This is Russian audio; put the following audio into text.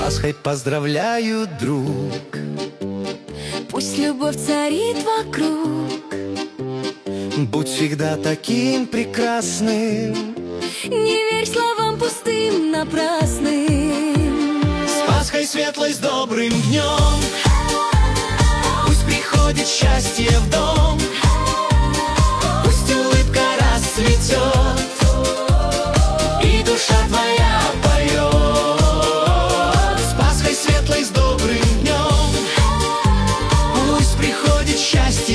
Пасхой поздравляю, друг. Пусть любовь царит вокруг. Будь всегда таким прекрасным. Не верь словам пустым, напрасным. С Пасхой светлой, с добрым днем. Пусть приходит счастье в дом. Пусть улыбка расцветет, и душа твоя поет. С Пасхой светлой, с добрым днем. Пусть приходит счастье